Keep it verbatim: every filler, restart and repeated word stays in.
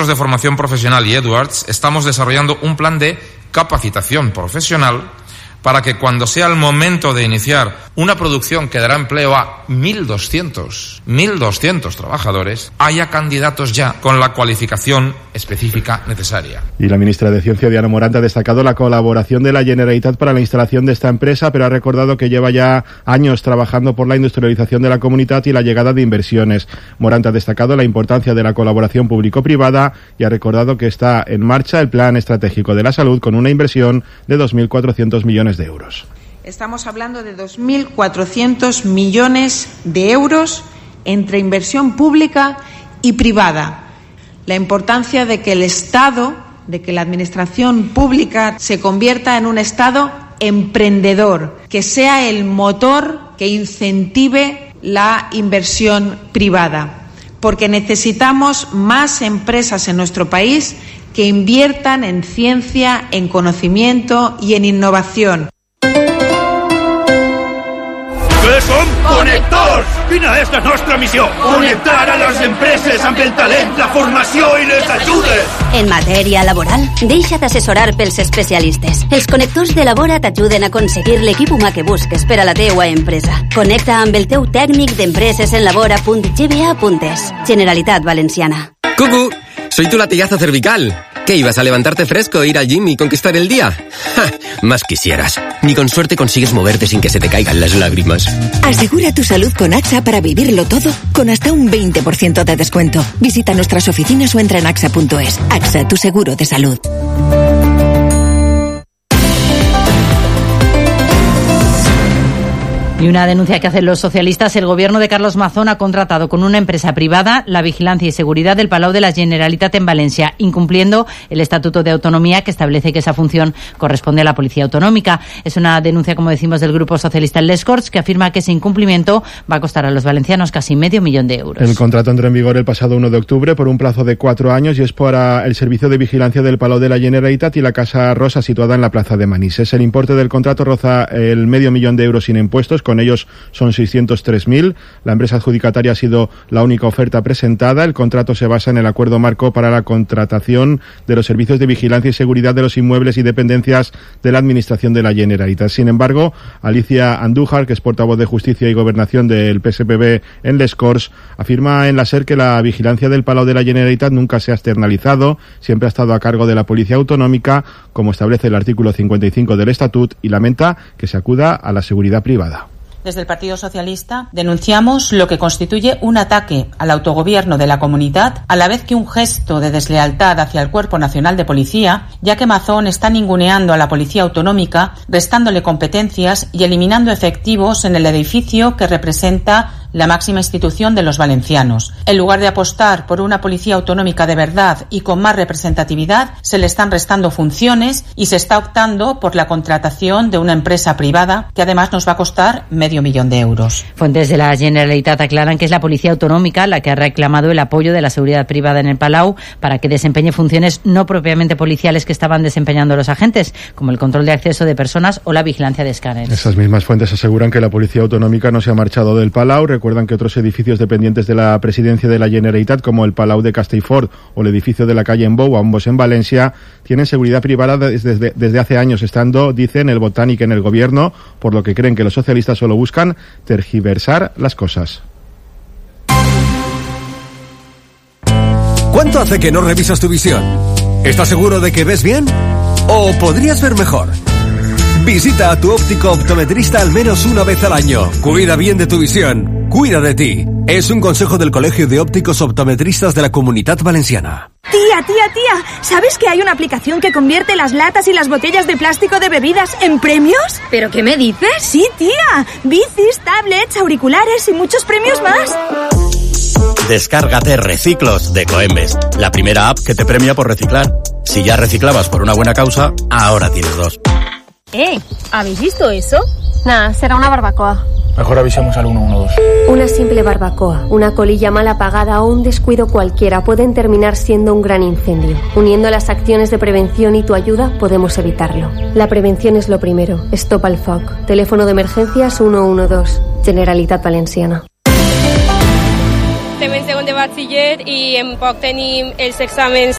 centros de formación profesional y Edwards estamos desarrollando un plan de capacitación profesional para que cuando sea el momento de iniciar una producción que dará empleo a mil doscientos trabajadores, haya candidatos ya con la cualificación específica necesaria. Y la ministra de Ciencia, Diana Morant, ha destacado la colaboración de la Generalitat para la instalación de esta empresa, pero ha recordado que lleva ya años trabajando por la industrialización de la comunidad y la llegada de inversiones. Morant ha destacado la importancia de la colaboración público-privada y ha recordado que está en marcha el Plan Estratégico de la Salud con una inversión de dos mil cuatrocientos millones de euros. Estamos hablando de dos mil cuatrocientos millones de euros entre inversión pública y privada. La importancia de que el Estado, de que la administración pública se convierta en un Estado emprendedor, que sea el motor que incentive la inversión privada, porque necesitamos más empresas en nuestro país que inviertan en ciencia, en conocimiento y en innovación. Què som? Connectors! Quina és la nostra missió? Connectar a les empreses amb el talent, la formació i les ajudes! En matèria laboral, deixa't assessorar pels especialistes. Els connectors de Labora t'ajuden a aconseguir l'equip humà que busques per a la teua empresa. Connecta amb el teu tècnic d'empreses en labora punt g b a punt es. Generalitat Valenciana. ¡Cucu! Soy tu latigazo cervical. ¿Qué, ibas a levantarte fresco, ir al gym y conquistar el día? ¡Ja! Más quisieras. Ni con suerte consigues moverte sin que se te caigan las lágrimas. Asegura tu salud con AXA para vivirlo todo con hasta un veinte por ciento de descuento. Visita nuestras oficinas o entra en axa punto es. AXA, tu seguro de salud. Y una denuncia que hacen los socialistas: el gobierno de Carlos Mazón ha contratado con una empresa privada la vigilancia y seguridad del Palau de la Generalitat en Valencia, incumpliendo el Estatuto de Autonomía que establece que esa función corresponde a la Policía Autonómica. Es una denuncia, como decimos, del Grupo Socialista en Les Corts, que afirma que ese incumplimiento va a costar a los valencianos casi medio millón de euros. El contrato entró en vigor el pasado uno de octubre por un plazo de cuatro años y es para el servicio de vigilancia del Palau de la Generalitat y la Casa Rosa, situada en la plaza de Manises. El importe del contrato roza el medio millón de euros sin impuestos. Con ellos son seiscientos tres mil. La empresa adjudicataria ha sido la única oferta presentada. El contrato se basa en el acuerdo marco para la contratación de los servicios de vigilancia y seguridad de los inmuebles y dependencias de la Administración de la Generalitat. Sin embargo, Alicia Andújar, que es portavoz de Justicia y Gobernación del P S P B en Les Corts, afirma en la SER que la vigilancia del Palau de la Generalitat nunca se ha externalizado, siempre ha estado a cargo de la Policía Autonómica, como establece el artículo cincuenta y cinco del Estatut, y lamenta que se acuda a la seguridad privada. Desde el Partido Socialista denunciamos lo que constituye un ataque al autogobierno de la comunidad, a la vez que un gesto de deslealtad hacia el Cuerpo Nacional de Policía, ya que Mazón está ninguneando a la Policía Autonómica, restándole competencias y eliminando efectivos en el edificio que representa la máxima institución de los valencianos. En lugar de apostar por una policía autonómica de verdad y con más representatividad, se le están restando funciones y se está optando por la contratación de una empresa privada que además nos va a costar medio millón de euros. Fuentes de la Generalitat aclaran que es la Policía Autonómica la que ha reclamado el apoyo de la seguridad privada en el Palau para que desempeñe funciones no propiamente policiales que estaban desempeñando los agentes, como el control de acceso de personas o la vigilancia de escáneres. Esas mismas fuentes aseguran que la Policía Autonómica no se ha marchado del Palau. Recuerdan que otros edificios dependientes de la Presidencia de la Generalitat, como el Palau de Castellfort o el edificio de la calle Embou, ambos en Valencia, tienen seguridad privada desde, desde hace años, estando, dicen, el Botánic en el gobierno, por lo que creen que los socialistas solo buscan tergiversar las cosas. ¿Cuánto hace que no revisas tu visión? ¿Estás seguro de que ves bien? ¿O podrías ver mejor? Visita a tu óptico optometrista al menos una vez al año. Cuida bien de tu visión. Cuida de ti. Es un consejo del Colegio de Ópticos Optometristas de la Comunidad Valenciana. Tía, tía, tía, ¿sabes que hay una aplicación que convierte las latas y las botellas de plástico de bebidas en premios? ¿Pero qué me dices? Sí, tía. Bicis, tablets, auriculares y muchos premios más. Descárgate Reciclos de Coembes, la primera app que te premia por reciclar. Si ya reciclabas por una buena causa, ahora tienes dos. Eh, ¿habéis visto eso? Nada, será una barbacoa. Mejor avisemos al uno uno dos. Una simple barbacoa, una colilla mal apagada o un descuido cualquiera pueden terminar siendo un gran incendio. Uniendo las acciones de prevención y tu ayuda podemos evitarlo. La prevención es lo primero. Stop al foc. Teléfono de emergencias uno uno dos. Generalitat Valenciana. Estem en segon de batxiller i en poc tenim els exàmens